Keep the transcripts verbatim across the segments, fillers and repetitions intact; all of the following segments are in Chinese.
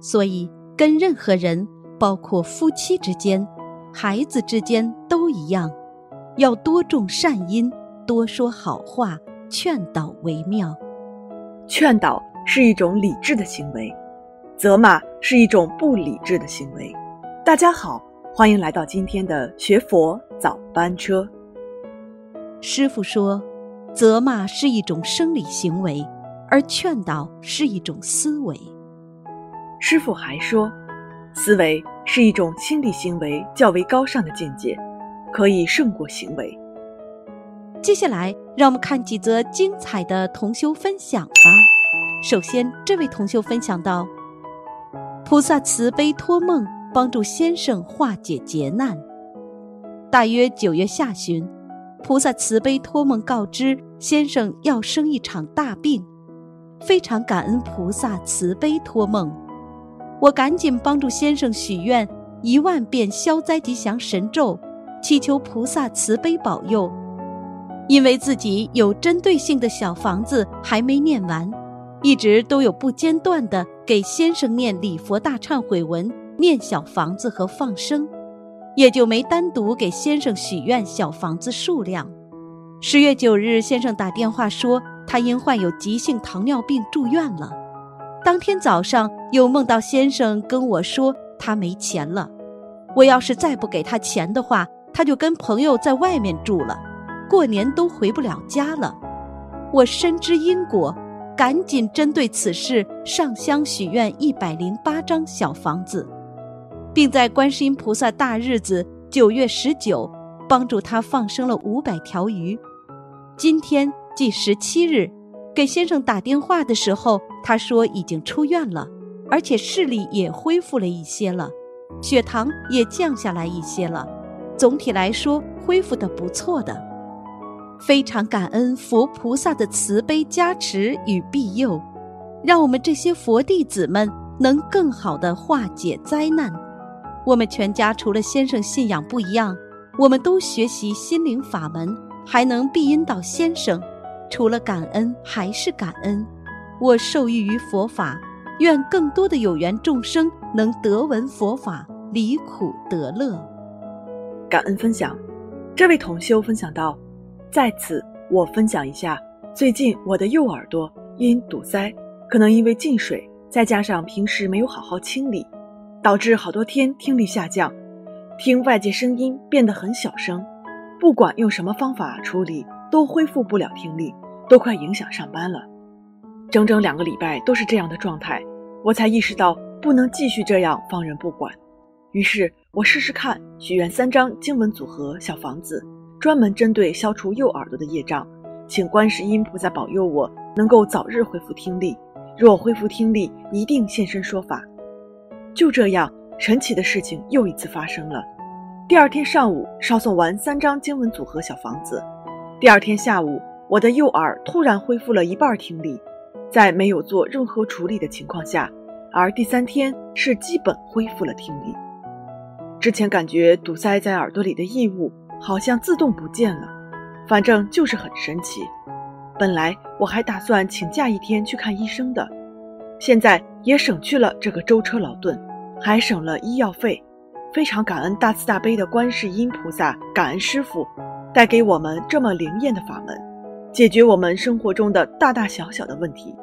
所以跟任何人，包括夫妻之间、孩子之间都一样，要多种善因，多说好话，劝导为妙。 劝导是一种理智的行为，责骂是一种不理智的行为。大家好，欢迎来到今天的学佛早班车。 师父说，责骂是一种生理行为，而劝导是一种思维。 师父还说，思维是一种心理行为较为高尚的境界，可以胜过行为。 接下来让我们看几则精彩的同修分享吧。首先，这位同修分享到，菩萨慈悲托梦帮助先生化解劫难。大约九月下旬，菩萨慈悲托梦告知先生要生一场大病，非常感恩菩萨慈悲托梦。我赶紧帮助先生许愿一万遍消灾吉祥神咒，祈求菩萨慈悲保佑。因为自己有针对性的小房子还没念完，一直都有不间断地给先生念礼佛大忏悔文、念小房子和放生，也就没单独给先生许愿小房子数量。十月九日，先生打电话说他因患有急性糖尿病住院了。当天早上又梦到先生跟我说他没钱了，我要是再不给他钱的话，他就跟朋友在外面住了，过年都回不了家了。我深知因果，赶紧针对此事上香许愿一百零八张小房子，并在观世音菩萨大日子九月十九帮助他放生了五百条鱼。今天即十七日，给先生打电话的时候，他说已经出院了，而且视力也恢复了一些了，血糖也降下来一些了，总体来说恢复得不错的。非常感恩佛菩萨的慈悲加持与庇佑，让我们这些佛弟子们能更好地化解灾难。我们全家除了先生信仰不一样，我们都学习心灵法门，还能庇荫到先生，除了感恩还是感恩。我受益于佛法，愿更多的有缘众生能得闻佛法，离苦得乐。 感恩分享。这位同修分享到，在此我分享一下，最近我的右耳朵因堵塞，可能因为进水，再加上平时没有好好清理，导致好多天听力下降，听外界声音变得很小声，不管用什么方法处理都恢复不了听力，都快影响上班了。整整两个礼拜都是这样的状态，我才意识到不能继续这样放任不管。于是我试试看，许愿三张经文组合小房子，专门针对消除右耳朵的业障，请观世音菩萨保佑我能够早日恢复听力，若恢复听力一定现身说法。就这样，神奇的事情又一次发生了。第二天上午烧送完三张经文组合小房子，第二天下午我的右耳突然恢复了一半听力，在没有做任何处理的情况下，而第三天是基本恢复了听力。之前感觉堵塞在耳朵里的异物好像自动不见了，反正就是很神奇。本来我还打算请假一天去看医生的，现在也省去了这个舟车劳顿，还省了医药费。非常感恩大慈大悲的观世音菩萨，感恩师父带给我们这么灵验的法门，解决我们生活中的大大小小的问题。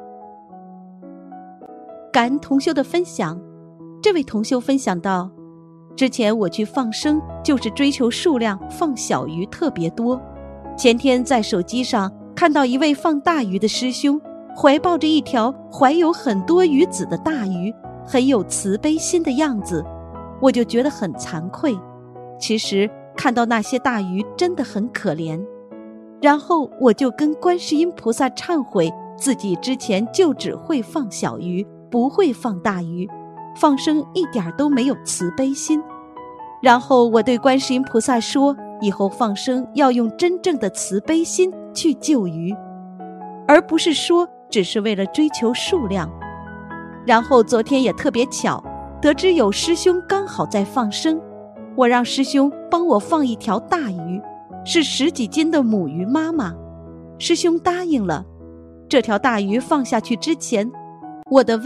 感恩同修的分享。这位同修分享到，之前我去放生就是追求数量，放小鱼特别多。前天在手机上看到一位放大鱼的师兄，怀抱着一条怀有很多鱼子的大鱼，很有慈悲心的样子，我就觉得很惭愧。其实看到那些大鱼真的很可怜。然后我就跟观世音菩萨忏悔，自己之前就只会放小鱼，不会放大鱼，放生一点都没有慈悲心。然后我对观世音菩萨说，以后放生要用真正的慈悲心去救鱼，而不是说只是为了追求数量。然后昨天也特别巧，得知有师兄刚好在放生，我让师兄帮我放一条大鱼，是十几斤的母鱼妈妈。师兄答应了。这条大鱼放下去之前，我的胃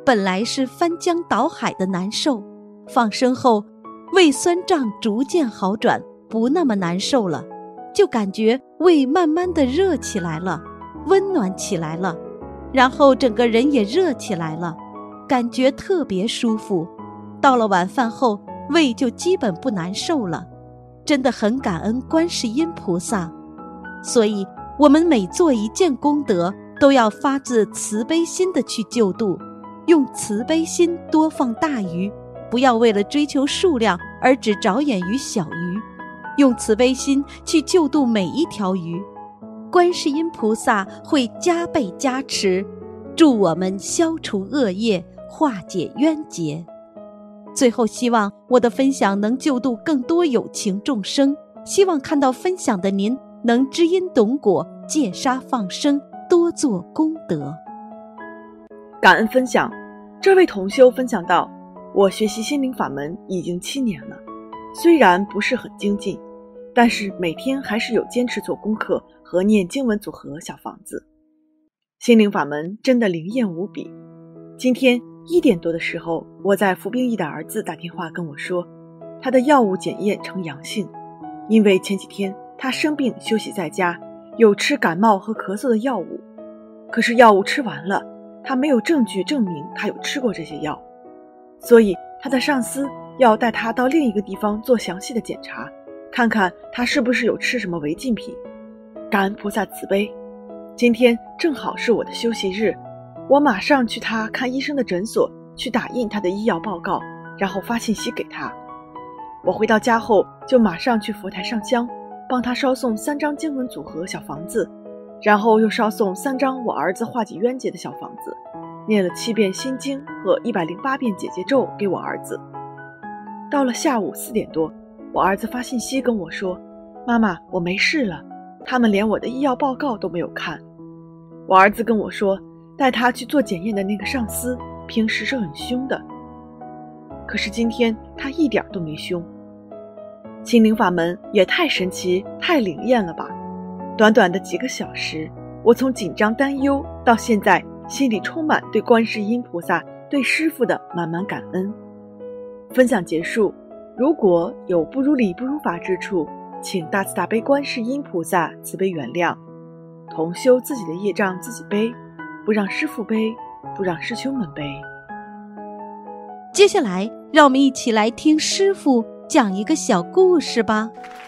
本来是翻江倒海的难受，放生后胃酸胀逐渐好转，不那么难受了，就感觉胃慢慢的热起来了，温暖起来了，然后整个人也热起来了，感觉特别舒服。到了晚饭后，胃就基本不难受了，真的很感恩观世音菩萨。所以我们每做一件功德，都要发自慈悲心的去救度，用慈悲心多放大鱼，不要为了追求数量而只着眼于小鱼，用慈悲心去救度每一条鱼，观世音菩萨会加倍加持，助我们消除恶业，化解冤结。最后希望我的分享能救度更多有情众生，希望看到分享的您能知因懂果，戒杀放生，多做功德。 感恩分享，这位同修分享到，我学习心灵法门已经七年了，虽然不是很精进，但是每天还是有坚持做功课和念经文组合小房子。心灵法门真的灵验无比。今天一点多的时候，我在服兵役的儿子打电话跟我说，他的药物检验呈阳性，因为前几天他生病休息在家，有吃感冒和咳嗽的药物，可是药物吃完了，他没有证据证明他有吃过这些药，所以他的上司要带他到另一个地方做详细的检查，看看他是不是有吃什么违禁品。感恩菩萨慈悲，今天正好是我的休息日，我马上去他看医生的诊所去打印他的医药报告，然后发信息给他。我回到家后就马上去佛台上香，帮他烧送三张经文组合小房子，然后又烧送三张我儿子化解冤结的小房子，念了七遍心经和一百零八遍解结咒给我儿子。到了下午四点多，我儿子发信息跟我说，妈妈，我没事了，他们连我的医药报告都没有看。我儿子跟我说，带他去做检验的那个上司平时是很凶的，可是今天他一点都没凶。心灵法门也太神奇太灵验了吧，短短的几个小时，我从紧张担忧到现在心里充满对观世音菩萨对师父的满满感恩。分享结束，如果有不如理不如法之处，请大慈大悲观世音菩萨慈悲原谅，同修自己的业障自己背，不让师父背，不让师兄们背。 接下来让我们一起来听师父讲一个小故事吧。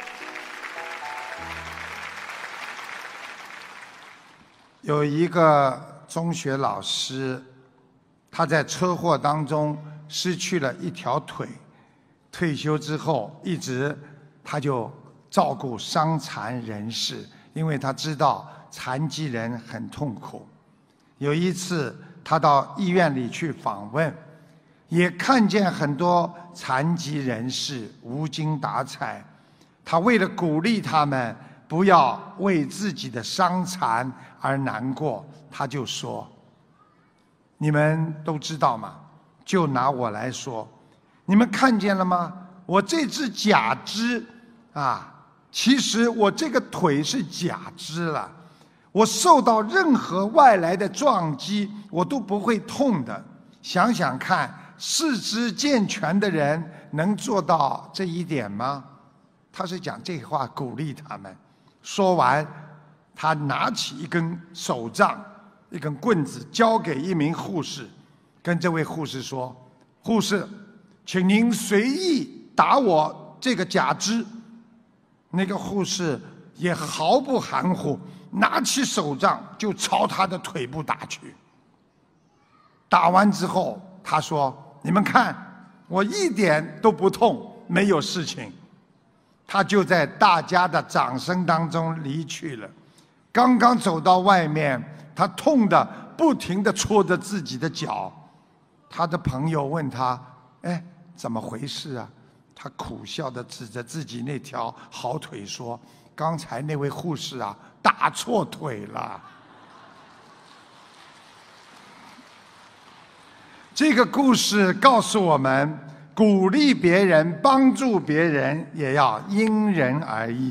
有一个中学老师，他在车祸当中失去了一条腿，退休之后一直他就照顾伤残人士，因为他知道残疾人很痛苦。有一次他到医院里去访问，也看见很多残疾人士无精打采，他为了鼓励他们不要为自己的伤残而难过，他就说，你们都知道吗？就拿我来说，你们看见了吗？我这只假肢啊，其实我这个腿是假肢了，我受到任何外来的撞击我都不会痛的。想想看，四肢健全的人能做到这一点吗？他是讲这话鼓励他们。说完，他拿起一根手杖，一根棍子，交给一名护士，跟这位护士说，护士，请您随意打我这个假肢。那个护士也毫不含糊，拿起手杖就朝他的腿部打去。打完之后，他说，你们看，我一点都不痛，没有事情。他就在大家的掌声当中离去了。刚刚走到外面，他痛得不停地戳着自己的脚。他的朋友问他，哎，怎么回事啊？他苦笑地指着自己那条好腿说，刚才那位护士啊，打错腿了。这个故事告诉我们，鼓励别人帮助别人也要因人而异。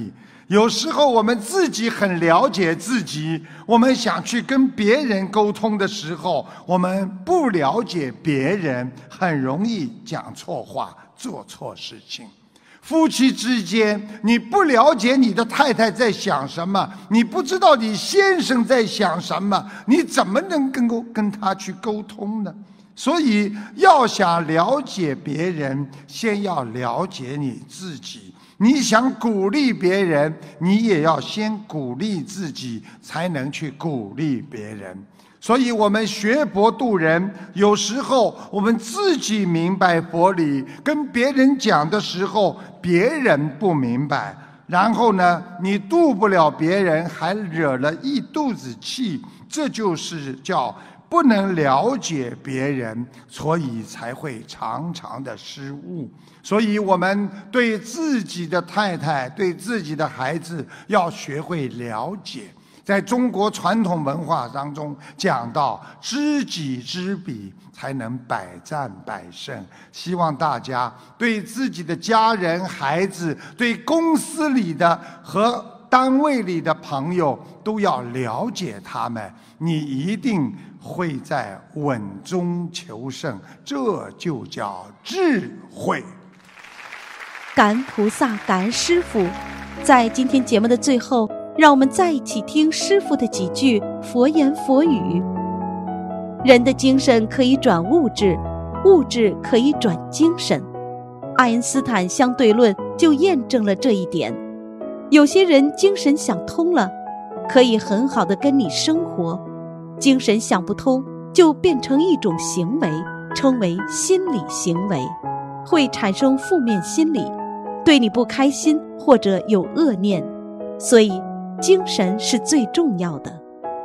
有时候我们自己很了解自己，我们想去跟别人沟通的时候，我们不了解别人，很容易讲错话，做错事情。夫妻之间，你不了解你的太太在想什么，你不知道你先生在想什么，你怎么能跟沟跟他去沟通呢？所以要想了解别人，先要了解你自己。你想鼓励别人，你也要先鼓励自己，才能去鼓励别人。所以我们学佛度人，有时候我们自己明白佛理，跟别人讲的时候，别人不明白，然后呢，你度不了别人，还惹了一肚子气，这就是叫不能了解别人，所以才会常常的失误。所以我们对自己的太太，对自己的孩子，要学会了解。在中国传统文化当中讲到，知己知彼，才能百战百胜。希望大家对自己的家人、孩子，对公司里的和单位里的朋友，都要了解他们，你一定会在稳中求胜，这就叫智慧。 感恩菩萨，感恩师父。在今天节目的最后，让我们再一起听师父的几句佛言佛语。人的精神可以转物质，物质可以转精神。爱因斯坦相对论就验证了这一点。有些人精神想通了，可以很好的跟你生活；精神想不通，就变成一种行为，称为心理行为，会产生负面心理，对你不开心或者有恶念。所以精神是最重要的。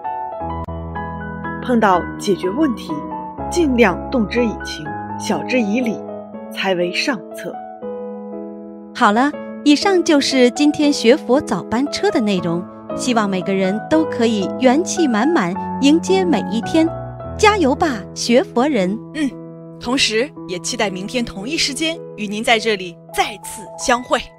碰到解决问题，尽量动之以情，晓之以理，才为上策。 好了，以上就是今天学佛早班车的内容，希望每个人都可以元气满满迎接每一天，加油吧，学佛人！ 嗯，同时也期待明天同一时间与您在这里再次相会。